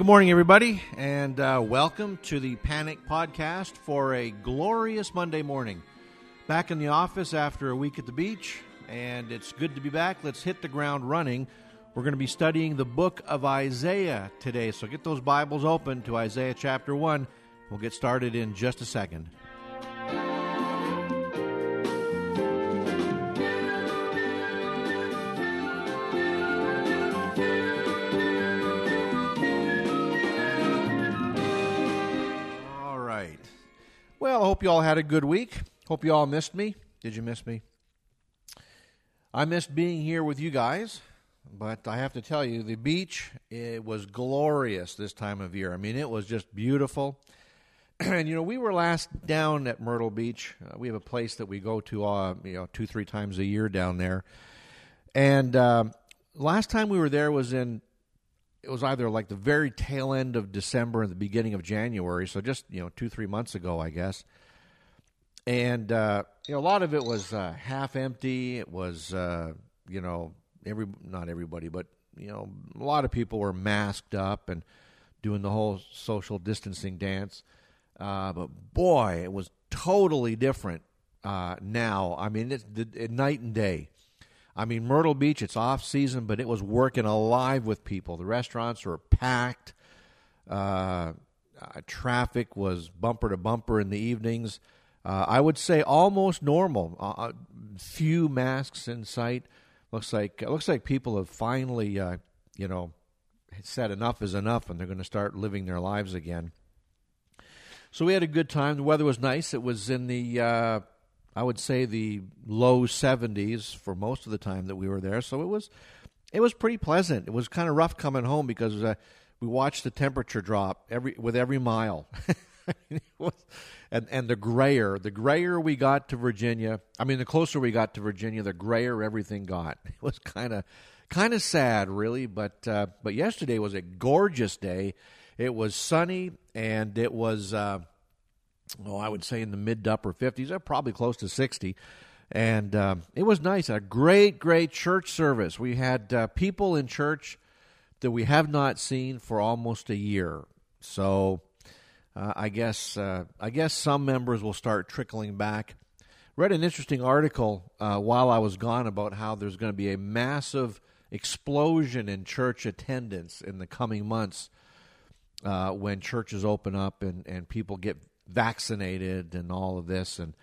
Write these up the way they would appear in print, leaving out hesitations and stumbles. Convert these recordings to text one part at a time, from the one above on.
Well, good morning, everybody, and welcome to the Panic Podcast for a glorious Monday morning. Back in the office after a week at the beach, and it's good to be back. Let's hit the ground running. We're going to be studying the book of Isaiah today, so get those Bibles open to Isaiah chapter 1. We'll get started in just a second. Well, I hope you all had a good week. Hope you all missed me. Did you miss me? I missed being here with you guys, but I have to tell you, the beach, it was glorious this time of year. I mean, it was just beautiful. And, we were last down at Myrtle Beach. We have a place that we go to, 2-3 times a year down there. And last time we were there was it was either like the very tail end of December and the beginning of January, so just, 2-3 months ago, I guess. And, a lot of it was half empty. It was, not everybody, but, a lot of people were masked up and doing the whole social distancing dance. But, boy, it was totally different now. I mean, it's night and day. I mean, Myrtle Beach, it's off-season, but it was working alive with people. The restaurants were packed. Traffic was bumper to bumper in the evenings. I would say almost normal. Few masks in sight. Looks like people have finally, said enough is enough, and they're going to start living their lives again. So we had a good time. The weather was nice. It was in the I would say the low 70s for most of the time that we were there. So it was pretty pleasant. It was kind of rough coming home because we watched the temperature drop with every mile. And the grayer we got to Virginia, the closer we got to Virginia, the grayer everything got. It was kind of sad, really, but yesterday was a gorgeous day. It was sunny, and it was I would say in the mid to upper 50s, probably close to 60. And it was nice. A great, great church service. We had people in church that we have not seen for almost a year. So I guess some members will start trickling back. Read an interesting article while I was gone about how there's going to be a massive explosion in church attendance in the coming months when churches open up and people get vaccinated and all of this, and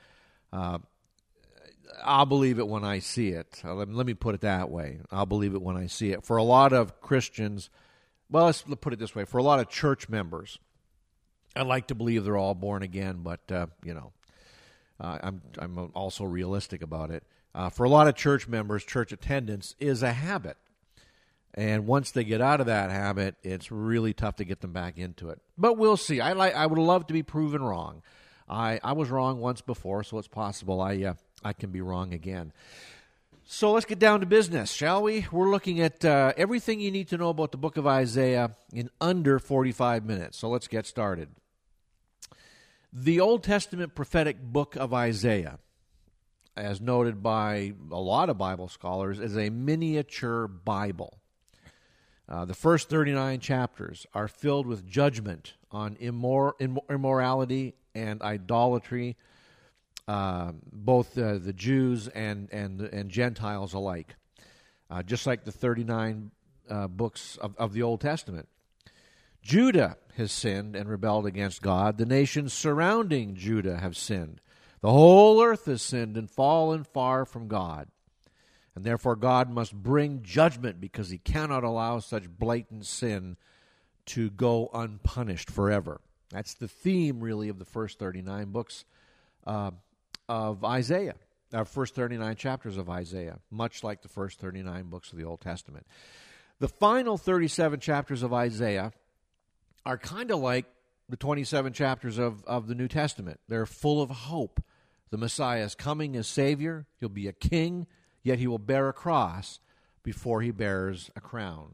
I'll believe it when I see it. Let me put it that way. I'll believe it when I see it. For a lot of Christians, well, let's put it this way. For a lot of church members, I'd like to believe they're all born again, but I'm also realistic about it. For a lot of church members, church attendance is a habit. And once they get out of that habit, it's really tough to get them back into it. But we'll see. I would love to be proven wrong. I was wrong once before, so it's possible I can be wrong again. So let's get down to business, shall we? We're looking at everything you need to know about the book of Isaiah in under 45 minutes. So let's get started. The Old Testament prophetic book of Isaiah, as noted by a lot of Bible scholars, is a miniature Bible. The first 39 chapters are filled with judgment on immorality and idolatry, both the Jews and Gentiles alike, just like the 39 books of the Old Testament. Judah has sinned and rebelled against God. The nations surrounding Judah have sinned. The whole earth has sinned and fallen far from God. And therefore God must bring judgment because he cannot allow such blatant sin to go unpunished forever. That's the theme, really, of the first 39 books of Isaiah, first 39 chapters of Isaiah, much like the first 39 books of the Old Testament. The final 37 chapters of Isaiah are kind of like the 27 chapters of the New Testament. They're full of hope. The Messiah is coming as Savior. He'll be a king, yet he will bear a cross before he bears a crown.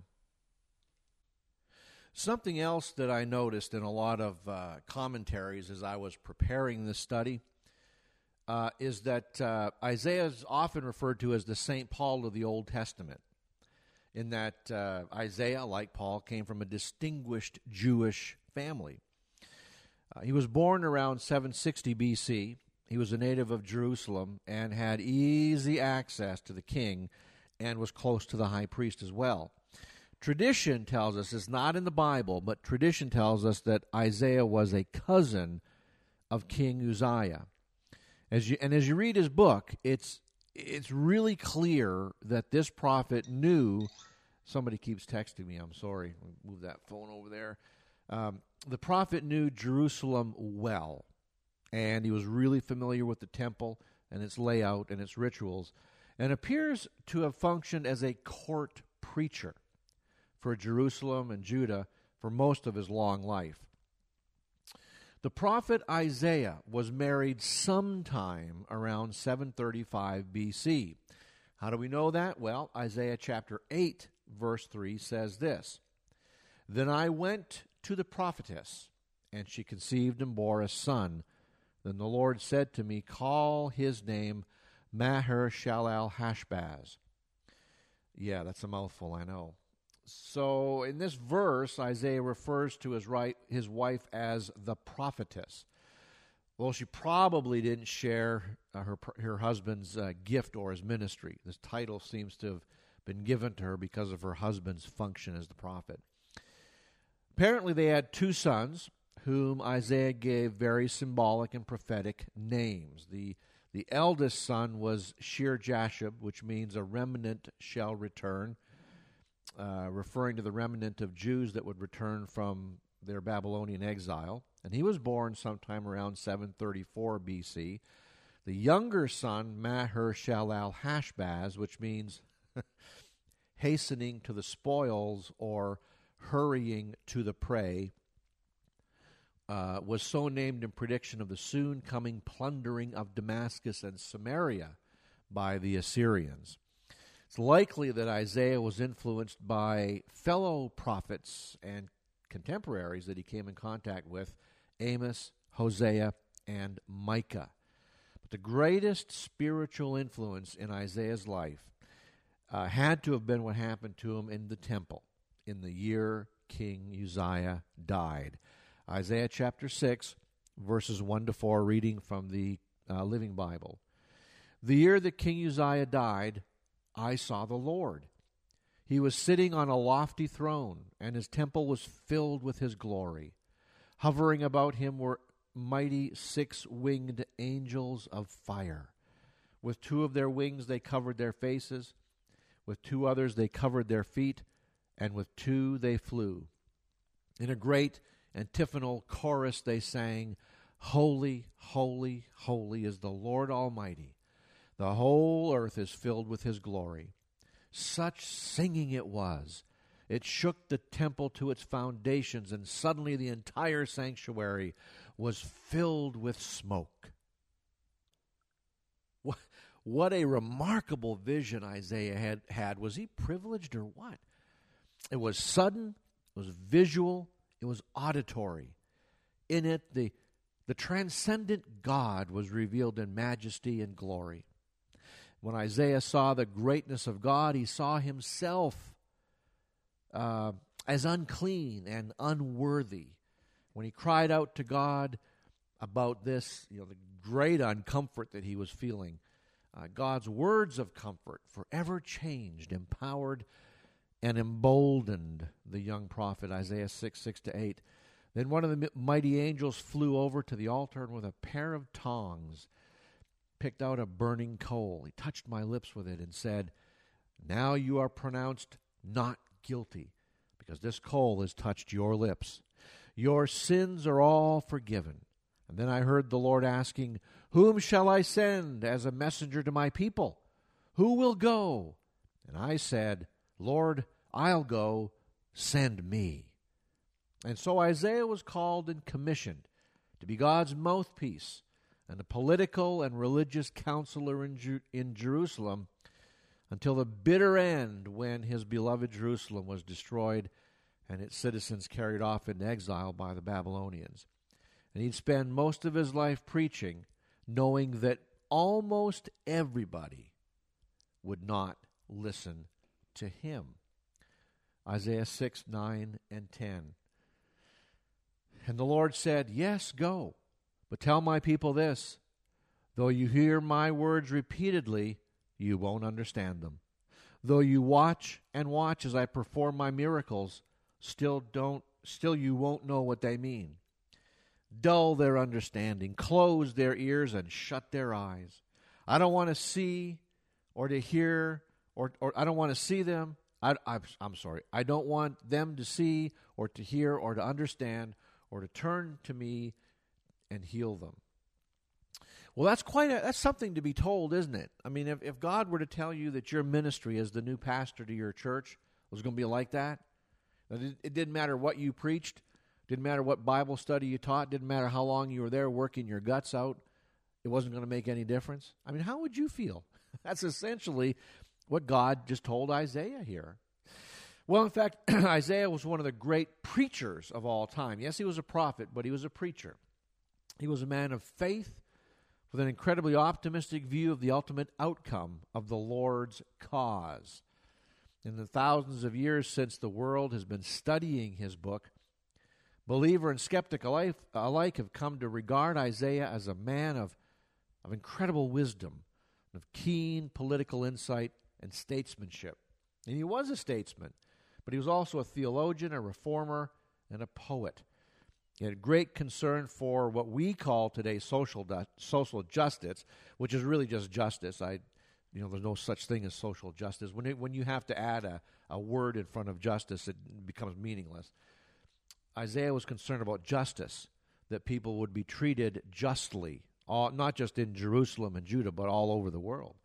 Something else that I noticed in a lot of commentaries as I was preparing this study is that Isaiah is often referred to as the St. Paul of the Old Testament. in that Isaiah, like Paul, came from a distinguished Jewish family. He was born around 760 B.C. He was a native of Jerusalem and had easy access to the king and was close to the high priest as well. Tradition tells us, it's not in the Bible, but tradition tells us that Isaiah was a cousin of King Uzziah. As you read his book, it's really clear that this prophet knew. Somebody keeps texting me. I'm sorry. Move that phone over there. The prophet knew Jerusalem well, and he was really familiar with the temple and its layout and its rituals, and appears to have functioned as a court preacher for Jerusalem and Judah for most of his long life. The prophet Isaiah was married sometime around 735 B.C. How do we know that? Well, Isaiah chapter 8, verse 3 says this, "Then I went to the prophetess, and she conceived and bore a son. Then the Lord said to me, call his name Maher-shalal-Hashbaz." Yeah, that's a mouthful, I know. So in this verse, Isaiah refers to his wife as the prophetess. Well, she probably didn't share her husband's gift or his ministry. This title seems to have been given to her because of her husband's function as the prophet. Apparently they had two sons, whom Isaiah gave very symbolic and prophetic names. The eldest son was Shear-Jashub, which means a remnant shall return, referring to the remnant of Jews that would return from their Babylonian exile. And he was born sometime around 734 B.C. The younger son, Maher-shalal-Hashbaz, which means hastening to the spoils or hurrying to the prey, was so named in prediction of the soon coming plundering of Damascus and Samaria by the Assyrians. It's likely that Isaiah was influenced by fellow prophets and contemporaries that he came in contact with, Amos, Hosea, and Micah. But the greatest spiritual influence in Isaiah's life had to have been what happened to him in the temple in the year King Uzziah died. Isaiah chapter 6, verses 1 to 4, reading from the Living Bible. "The year that King Uzziah died, I saw the Lord. He was sitting on a lofty throne, and his temple was filled with his glory. Hovering about him were mighty 6-winged angels of fire. With 2 of their wings they covered their faces, with 2 others they covered their feet, and with 2 they flew. In a great antiphonal chorus they sang, 'Holy, holy, holy is the Lord Almighty. The whole earth is filled with his glory.' Such singing it was. It shook the temple to its foundations, and suddenly the entire sanctuary was filled with smoke." What a remarkable vision Isaiah had. Was he privileged or what? It was sudden, it was visual, it was auditory. In it, the transcendent God was revealed in majesty and glory. When Isaiah saw the greatness of God, he saw himself as unclean and unworthy. When he cried out to God about this, the great uncomfort that he was feeling, God's words of comfort forever changed, empowered, and emboldened the young prophet, Isaiah 6:6-8. Then one of the mighty angels flew over to the altar and with a pair of tongs picked out a burning coal. He touched my lips with it and said, "Now you are pronounced not guilty, because this coal has touched your lips. Your sins are all forgiven." And then I heard the Lord asking, "Whom shall I send as a messenger to my people? Who will go?" And I said, "Lord, I'll go, send me." And so Isaiah was called and commissioned to be God's mouthpiece and a political and religious counselor in Jerusalem until the bitter end, when his beloved Jerusalem was destroyed and its citizens carried off into exile by the Babylonians. And he'd spend most of his life preaching, knowing that almost everybody would not listen to him. Isaiah 6, 9, and 10. And the Lord said, "Yes, go, but tell my people this, though you hear my words repeatedly, you won't understand them. Though you watch and watch as I perform my miracles, still you won't know what they mean. Dull their understanding, close their ears, and shut their eyes. I don't want to see or to hear, or I don't want to see them. I'm sorry. I don't want them to see or to hear or to understand or to turn to me and heal them." Well, that's something to be told, isn't it? I mean, if God were to tell you that your ministry as the new pastor to your church was going to be like that, it didn't matter what you preached, didn't matter what Bible study you taught, didn't matter how long you were there working your guts out, it wasn't going to make any difference. I mean, how would you feel? That's essentially what God just told Isaiah here. Well, in fact, Isaiah was one of the great preachers of all time. Yes, he was a prophet, but he was a preacher. He was a man of faith with an incredibly optimistic view of the ultimate outcome of the Lord's cause. In the thousands of years since the world has been studying his book, believer and skeptic alike have come to regard Isaiah as a man of incredible wisdom, of keen political insight and statesmanship. And he was a statesman, but he was also a theologian, a reformer, and a poet. He had great concern for what we call today social justice, which is really just justice. There's no such thing as social justice. When you have to add a word in front of justice, it becomes meaningless. Isaiah was concerned about justice, that people would be treated justly, not just in Jerusalem and Judah, but all over the world.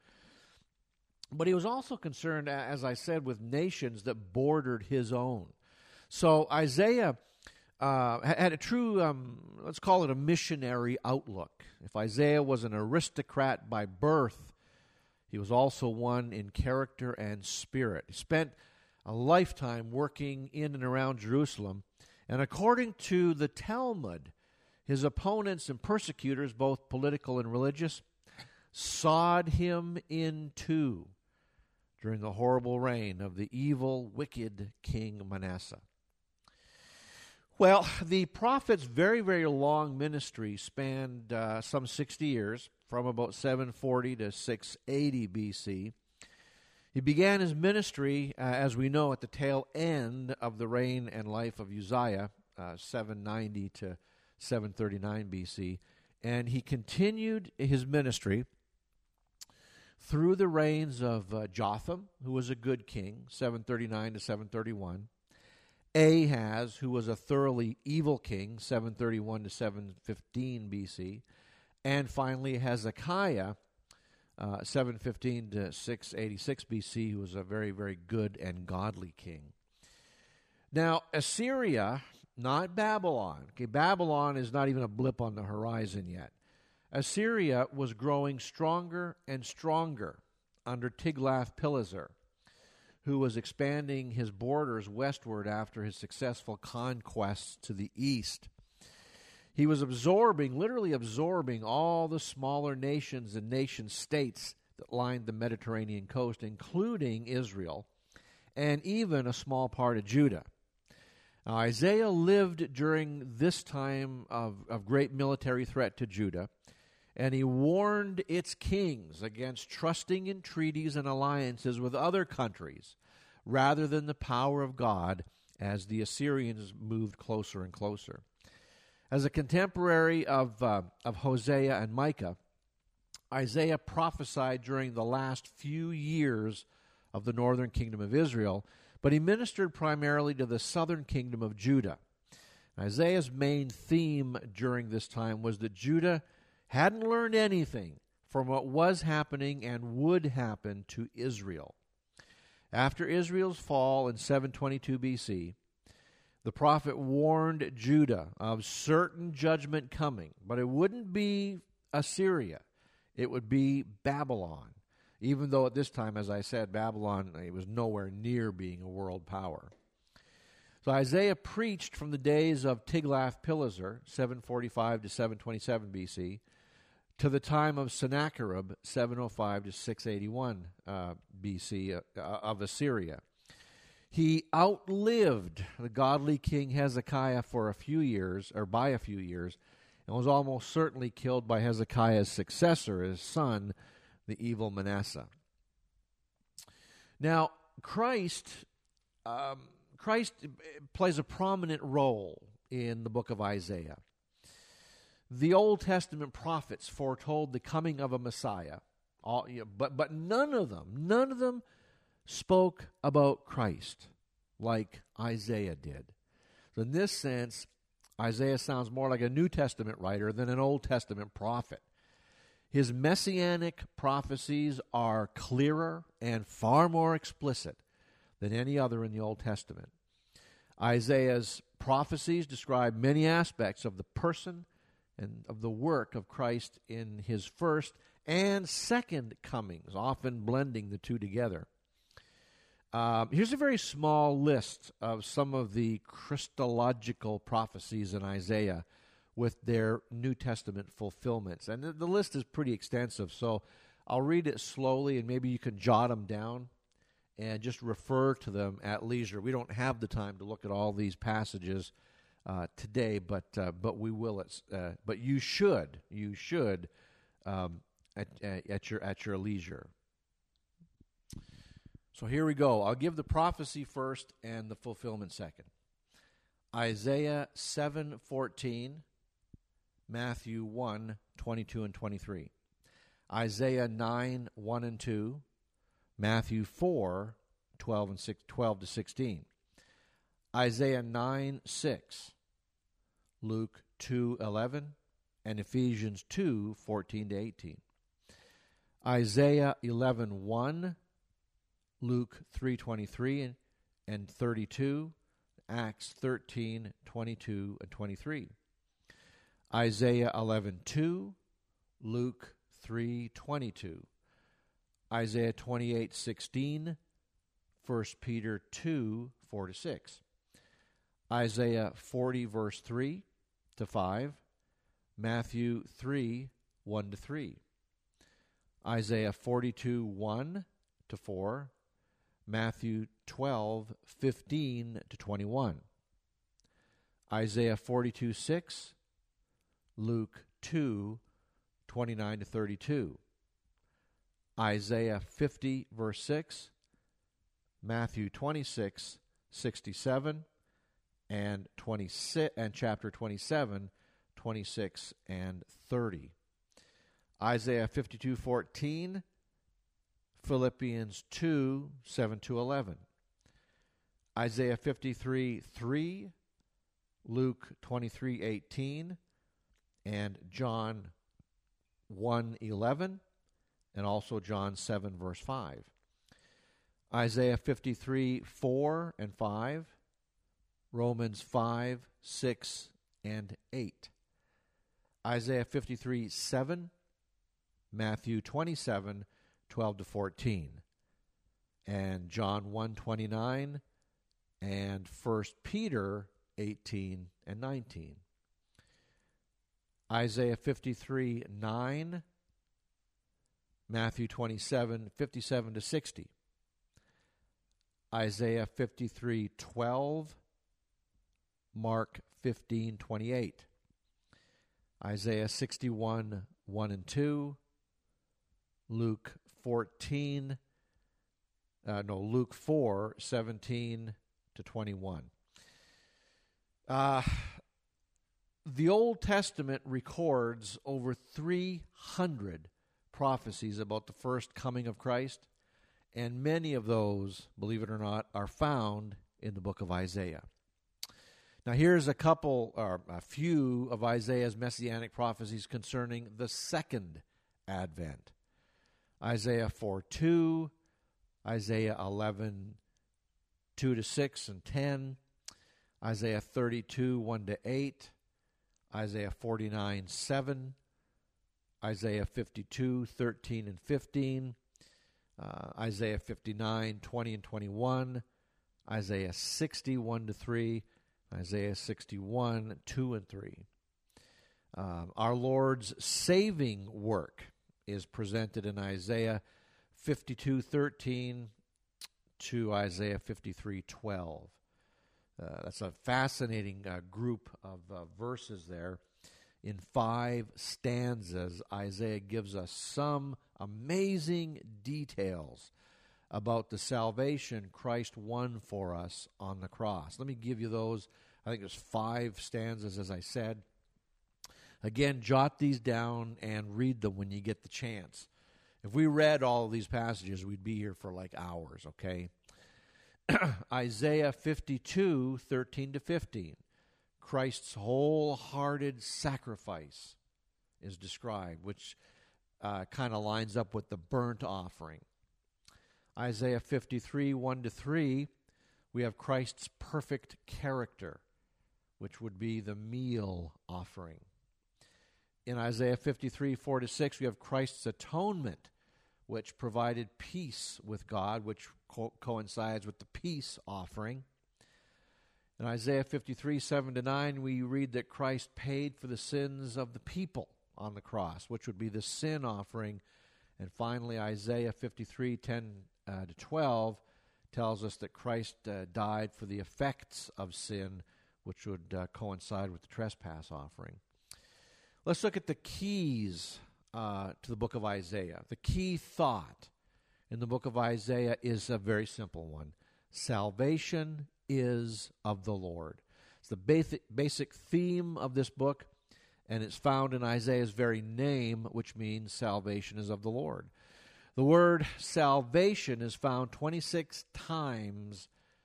But he was also concerned, as I said, with nations that bordered his own. So Isaiah had a true, let's call it a missionary outlook. If Isaiah was an aristocrat by birth, he was also one in character and spirit. He spent a lifetime working in and around Jerusalem, and according to the Talmud, his opponents and persecutors, both political and religious, sawed him in two during the horrible reign of the evil, wicked King Manasseh. Well, the prophet's very, very long ministry spanned some 60 years, from about 740 to 680 BC. He began his ministry, as we know, at the tail end of the reign and life of Uzziah, 790 to 739 BC, and he continued his ministry through the reigns of Jotham, who was a good king, 739 to 731, Ahaz, who was a thoroughly evil king, 731 to 715 BC, and finally Hezekiah, 715 to 686 BC, who was a very, very good and godly king. Now, Assyria, not Babylon. Okay, Babylon is not even a blip on the horizon yet. Assyria was growing stronger and stronger under Tiglath-Pileser, who was expanding his borders westward after his successful conquests to the east. He was literally absorbing all the smaller nations and nation-states that lined the Mediterranean coast, including Israel, and even a small part of Judah. Now, Isaiah lived during this time of great military threat to Judah, and he warned its kings against trusting in treaties and alliances with other countries rather than the power of God as the Assyrians moved closer and closer. As a contemporary of Hosea and Micah, Isaiah prophesied during the last few years of the northern kingdom of Israel, but he ministered primarily to the southern kingdom of Judah. Isaiah's main theme during this time was that Judah hadn't learned anything from what was happening and would happen to Israel. After Israel's fall in 722 BC, the prophet warned Judah of certain judgment coming, but it wouldn't be Assyria. It would be Babylon, even though at this time, as I said, Babylon was nowhere near being a world power. So Isaiah preached from the days of Tiglath-Pileser, 745 to 727 BC, to the time of Sennacherib, 705 to 681 BC, of Assyria. He outlived the godly King Hezekiah for a few years, or by a few years, and was almost certainly killed by Hezekiah's successor, his son, the evil Manasseh. Now, Christ plays a prominent role in the book of Isaiah. The Old Testament prophets foretold the coming of a Messiah, but none of them spoke about Christ like Isaiah did. So in this sense, Isaiah sounds more like a New Testament writer than an Old Testament prophet. His messianic prophecies are clearer and far more explicit than any other in the Old Testament. Isaiah's prophecies describe many aspects of the person and of the work of Christ in his first and second comings, often blending the two together. Here's a very small list of some of the Christological prophecies in Isaiah with their New Testament fulfillments. And the list is pretty extensive, so I'll read it slowly, and maybe you can jot them down and just refer to them at leisure. We don't have the time to look at all these passages today, but we will. But you should at your leisure. So here we go. I'll give the prophecy first and the fulfillment second. Isaiah 7:14, Matthew 1:22 and 23. Isaiah 9:1 and 2, Matthew 4:12 to 16. Isaiah 9:6, Luke 2:11, and Ephesians 2:14 to 18. Isaiah 11:1, Luke 3:23 and 32, Acts 13:22 and 23. Isaiah 11:2, Luke 3:22. Isaiah 28:16, 1 Peter 2:4 to 6. Isaiah 40 verse 3 to 5, Matthew 3:1 to 3. Isaiah 42:1 to 4, Matthew 12:15 to 21. Isaiah 42:6, Luke 2:29 to 32. Isaiah 50 verse 6, Matthew 26:67, and chapter 27, 26 and 30. Isaiah 52:14, Philippians 2:7 to 11. Isaiah 53:3, Luke 23:18, and John 1:11, and also John 7 verse 5. Isaiah 53:4 and 5, Romans 5, 6, and 8. Isaiah 53:7, Matthew 27:12 to 14, and John 1:29, and 1 Peter 18 and 19. Isaiah 53:9, Matthew 27:57 to 60. Isaiah 53:12, Mark 15:28. Isaiah 61:1 and 2, Luke 4:17 to 21. The Old Testament records over 300 prophecies about the first coming of Christ, and many of those, believe it or not, are found in the book of Isaiah. Now here's a few of Isaiah's messianic prophecies concerning the second advent. Isaiah 4:2, Isaiah 11:2 to 6 and 10, Isaiah 32:1 to 8, Isaiah 49:7, Isaiah 52:13 and 15, Isaiah 59:20 and 21, Isaiah 60:1 to 3, Isaiah 61:2 and 3. Our Lord's saving work is presented in Isaiah 52:13 to Isaiah 53:12. That's a fascinating group of verses there. In 5 stanzas, Isaiah gives us some amazing details about the salvation Christ won for us on the cross. Let me give you those. I think there's 5 stanzas, as I said. Again, jot these down and read them when you get the chance. If we read all of these passages, we'd be here for like hours, okay? Isaiah 52, 13 to 15. Christ's wholehearted sacrifice is described, which kind of lines up with the burnt offering. Isaiah 53, 1 to 3, we have Christ's perfect character, which would be the meal offering. In Isaiah 53, 4 to 6, we have Christ's atonement, which provided peace with God, which coincides with the peace offering. In Isaiah 53, 7 to 9, we read that Christ paid for the sins of the people on the cross, which would be the sin offering. And finally, Isaiah 53, 10 to 12 tells us that Christ died for the effects of sin, which would coincide with the trespass offering. Let's look at the keys to the book of Isaiah. The key thought in the book of Isaiah is a very simple one. Salvation is of the Lord. It's the basic theme of this book, and it's found in Isaiah's very name, which means salvation is of the Lord. The word salvation is found 26 times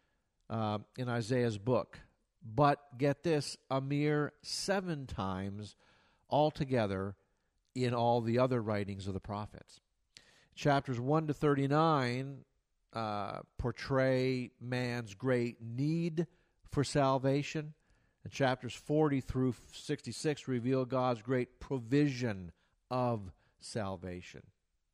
in Isaiah's book, but get this, a mere 7 times altogether in all the other writings of the prophets. Chapters 1 to 39 portray man's great need for salvation, and chapters 40 through 66 reveal God's great provision of salvation.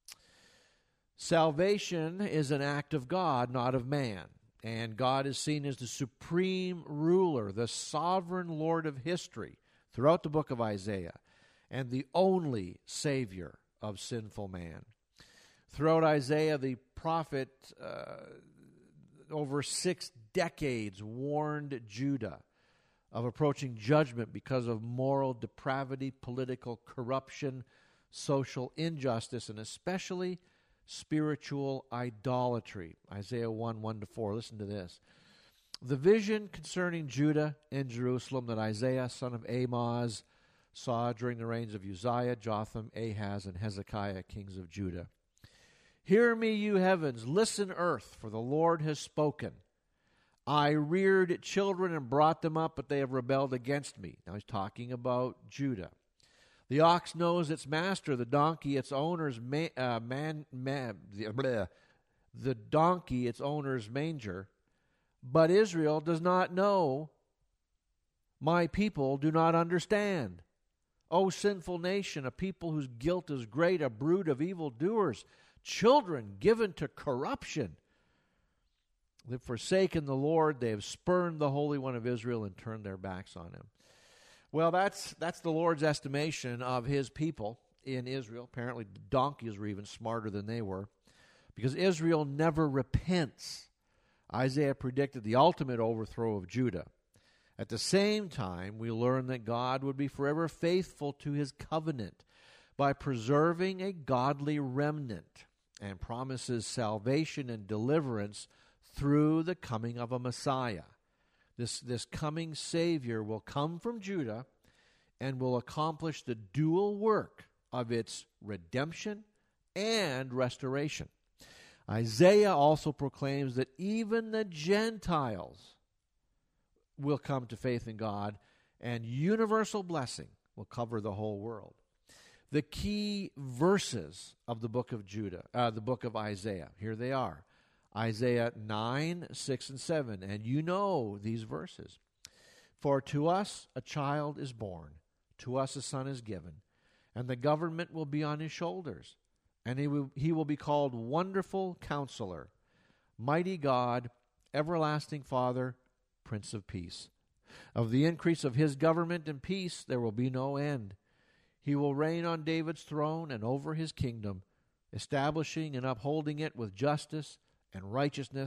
Salvation is an act of God, not of man, and God is seen as the supreme ruler, the sovereign Lord of history throughout the book of Isaiah, and the only Savior of sinful man. Throughout Isaiah, the prophet, over 6 decades, warned Judah of approaching judgment because of moral depravity, political corruption, social injustice, and especially spiritual idolatry. Isaiah 1, 1 to 4. Listen to this. The vision concerning Judah and Jerusalem that Isaiah, son of Amoz, saw during the reigns of Uzziah, Jotham, Ahaz, and Hezekiah, kings of Judah. Hear me, you heavens, listen, earth, for the Lord has spoken. I reared children and brought them up, but they have rebelled against me. Now he's talking about Judah. The ox knows its master, the donkey its owner's the donkey its owner's manger. But Israel does not know. My people do not understand. O sinful nation, a people whose guilt is great, a brood of evildoers, children given to corruption. They've forsaken the Lord. They have spurned the Holy One of Israel and turned their backs on him. Well, that's the Lord's estimation of his people in Israel. Apparently, the donkeys were even smarter than they were, because Israel never repents. Isaiah predicted the ultimate overthrow of Judah. At the same time, we learn that God would be forever faithful to his covenant by preserving a godly remnant, and promises salvation and deliverance through the coming of a Messiah. This coming Savior will come from Judah and will accomplish the dual work of its redemption and restoration. Isaiah also proclaims that even the Gentiles will come to faith in God, and universal blessing will cover the whole world. The key verses of the book of the book of Isaiah, here they are. Isaiah 9, 6, and 7, and you know these verses. For to us a child is born, to us a son is given, and the government will be on his shoulders, and he will be called Wonderful Counselor, Mighty God, Everlasting Father, Prince of Peace. Of the increase of his government and peace there will be no end. He will reign on David's throne and over his kingdom, establishing and upholding it with justice and righteousness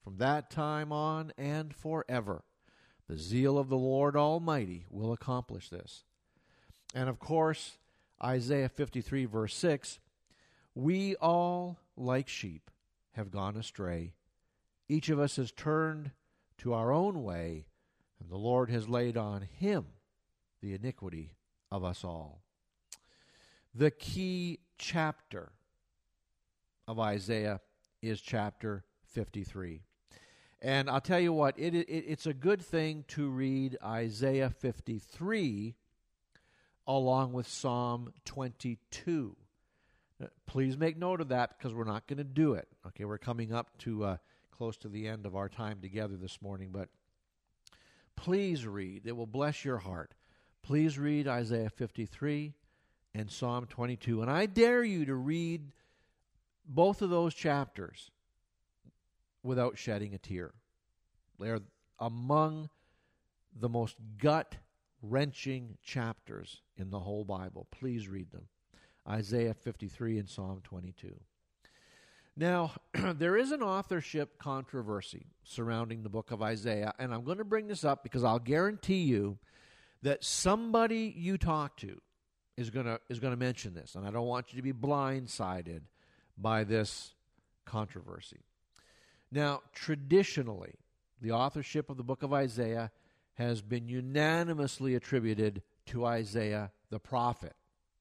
from that time on and forever. The zeal of the Lord Almighty will accomplish this. And of course, Isaiah 53 verse 6, we all, like sheep, have gone astray. Each of us has turned to our own way, and the Lord has laid on him the iniquity of us all. The key chapter of Isaiah is chapter 53. And I'll tell you what, it's a good thing to read Isaiah 53 along with Psalm 22. Please make note of that because we're not going to do it. Okay, we're coming up to close to the end of our time together this morning, but please read. It will bless your heart. Please read Isaiah 53 and Psalm 22. And I dare you to read both of those chapters without shedding a tear. They're among the most gut-wrenching chapters in the whole Bible. Please read them. Isaiah 53 and Psalm 22. Now, there is an authorship controversy surrounding the book of Isaiah, and I'm going to bring this up because I'll guarantee you that somebody you talk to is going to mention this, and I don't want you to be blindsided by this controversy. Now, traditionally, the authorship of the book of Isaiah has been unanimously attributed to Isaiah the prophet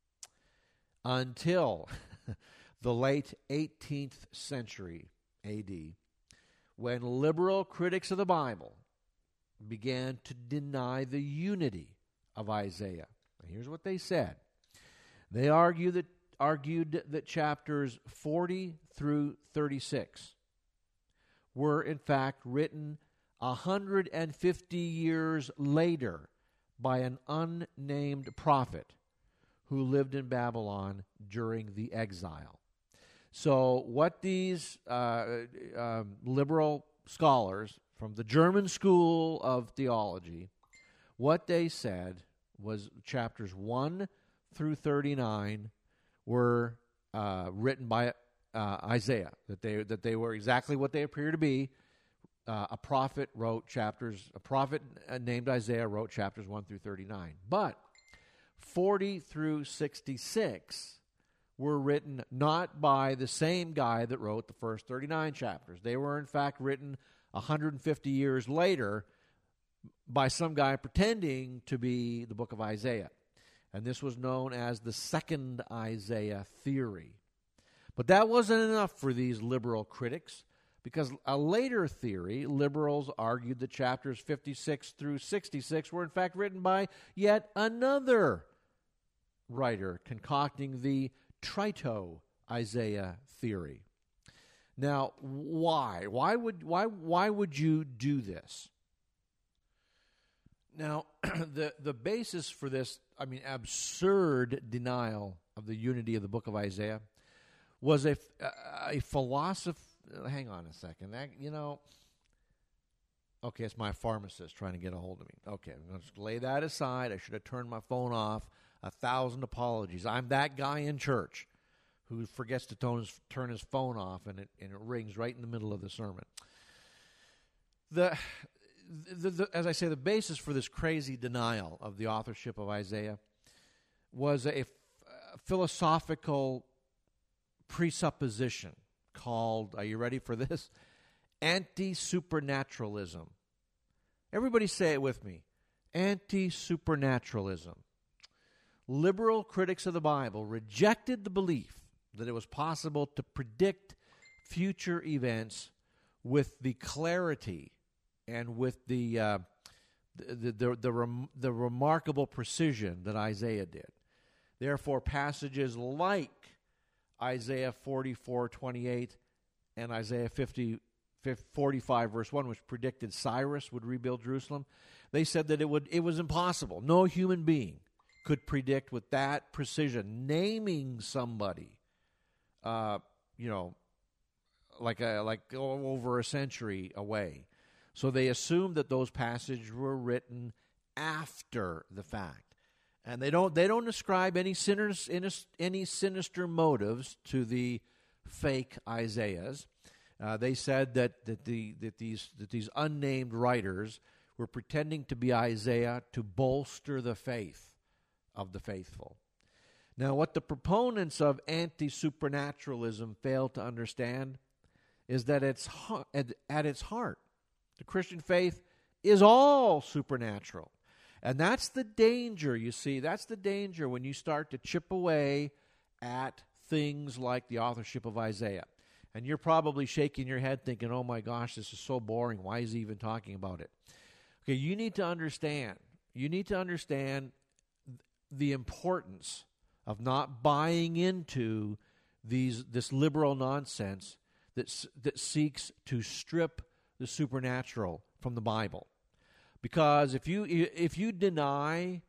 until the late 18th century A.D., when liberal critics of the Bible began to deny the unity of Isaiah. And here's what they said. They argued that chapters 40 through 36 were in fact written 150 years later by an unnamed prophet who lived in Babylon during the exile. So what these liberal scholars from the German school of theology, what they said was chapters 1 through 39 were written by Isaiah, that they were exactly what they appear to be. A prophet named Isaiah wrote chapters 1 through 39. But 40 through 66 were written not by the same guy that wrote the first 39 chapters. They were in fact written 150 years later by some guy pretending to be the book of Isaiah. And this was known as the second Isaiah theory. But that wasn't enough for these liberal critics, because a later theory, liberals argued that chapters 56 through 66 were in fact written by yet another writer, concocting the Trito-Isaiah theory. Now, why? Why would you do this? Now, the basis for this, absurd denial of the unity of the book of Isaiah was a philosophy. Hang on a second. Okay, it's my pharmacist trying to get a hold of me. Okay, I'm going to just lay that aside. I should have turned my phone off. 1,000 apologies. I'm that guy in church who forgets to turn his phone off, and it rings right in the middle of the sermon. As I say, the basis for this crazy denial of the authorship of Isaiah was a philosophical presupposition called, are you ready for this? Anti-supernaturalism. Everybody say it with me. Anti-supernaturalism. Liberal critics of the Bible rejected the belief that it was possible to predict future events with the clarity and with the remarkable precision that Isaiah did. Therefore, passages like Isaiah 44:28 and Isaiah 45 verse 1, which predicted Cyrus would rebuild Jerusalem, they said that it was impossible. No human being could predict with that precision, naming somebody, like over a century away. So they assumed that those passages were written after the fact. And they don't ascribe any sinister motives to the fake Isaiahs. They said that these unnamed writers were pretending to be Isaiah to bolster the faith of the faithful. Now, what the proponents of anti-supernaturalism fail to understand is that at its heart, the Christian faith is all supernatural. And that's the danger, you see. That's the danger when you start to chip away at things like the authorship of Isaiah. And you're probably shaking your head thinking, oh my gosh, this is so boring. Why is he even talking about it? Okay, you need to understand. You need to understand the importance of not buying into this liberal nonsense that seeks to strip the supernatural from the Bible. Because if you deny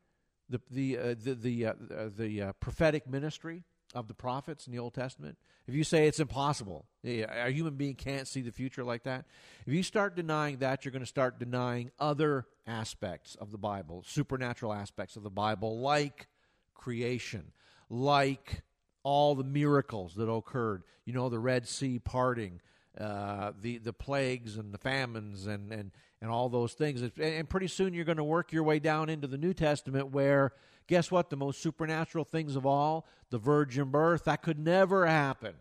the prophetic ministry of the prophets in the Old Testament, if you say it's impossible, a human being can't see the future like that, if you start denying that, you're going to start denying other aspects of the Bible, supernatural aspects of the Bible, like creation, like all the miracles that occurred, the Red Sea parting, the plagues and the famines and all those things. And pretty soon you're going to work your way down into the New Testament where, guess what, the most supernatural things of all, the virgin birth, that could never happen.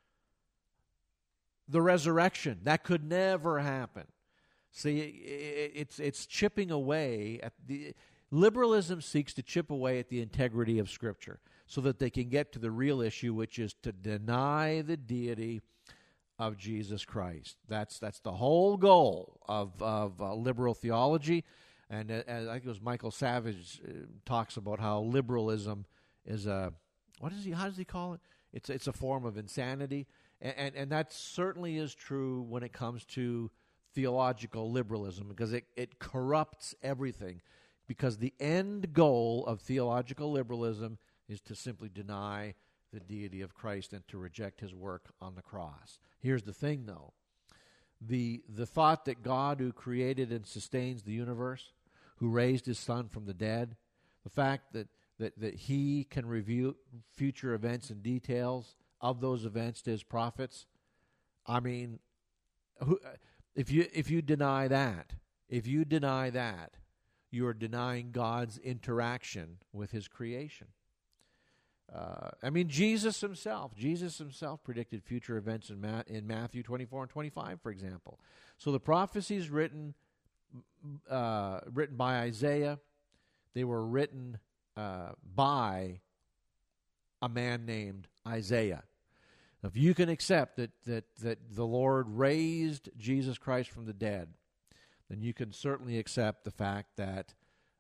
The resurrection, that could never happen. See, it's chipping away at the... Liberalism seeks to chip away at the integrity of Scripture so that they can get to the real issue, which is to deny the deity of Jesus Christ. That's the whole goal of liberal theology. And I think it was Michael Savage talks about how liberalism is how does he call it? It's a form of insanity. And that certainly is true when it comes to theological liberalism, because it corrupts everything. Because the end goal of theological liberalism is to simply deny the deity of Christ and to reject his work on the cross. Here's the thing, though. The thought that God, who created and sustains the universe, who raised his Son from the dead, the fact that he can reveal future events and details of those events to his prophets, I mean, if you deny that, you are denying God's interaction with his creation. Jesus himself predicted future events in Matthew 24 and 25, for example. So the prophecies written by Isaiah, they were written by a man named Isaiah. If you can accept that the Lord raised Jesus Christ from the dead, then you can certainly accept the fact that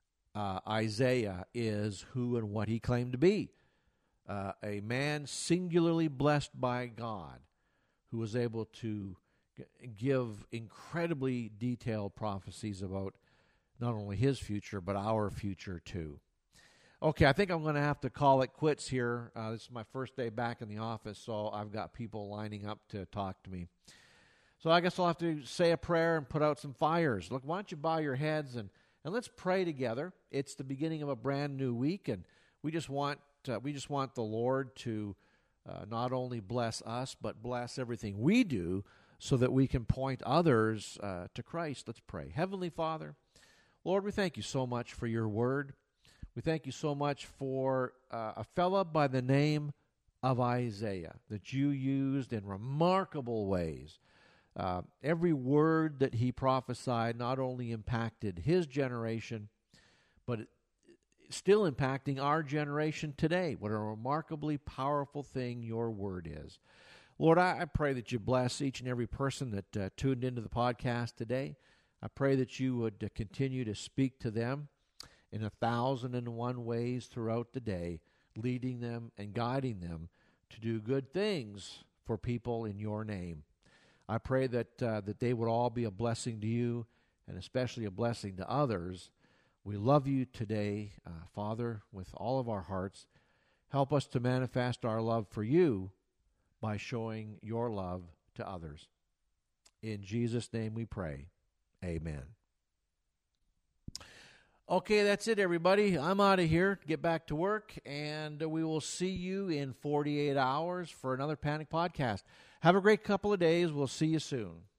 Isaiah is who and what he claimed to be. A man singularly blessed by God who was able to give incredibly detailed prophecies about not only his future, but our future too. Okay, I think I'm going to have to call it quits here. This is my first day back in the office, so I've got people lining up to talk to me. So I guess I'll have to say a prayer and put out some fires. Look, why don't you bow your heads and let's pray together. It's the beginning of a brand new week, and we just want the Lord to not only bless us, but bless everything we do so that we can point others to Christ. Let's pray. Heavenly Father, Lord, we thank you so much for your word. We thank you so much for a fella by the name of Isaiah that you used in remarkable ways. Every word that he prophesied not only impacted his generation, but still impacting our generation today. What a remarkably powerful thing your word is. Lord, I pray that you bless each and every person that tuned into the podcast today. I pray that you would continue to speak to them in 1,001 ways throughout the day, leading them and guiding them to do good things for people in your name. I pray that they would all be a blessing to you, and especially a blessing to others. We love you today, Father, with all of our hearts. Help us to manifest our love for you by showing your love to others. In Jesus' name we pray. Amen. Okay, that's it, everybody. I'm out of here. Get back to work, and we will see you in 48 hours for another Panic Podcast. Have a great couple of days. We'll see you soon.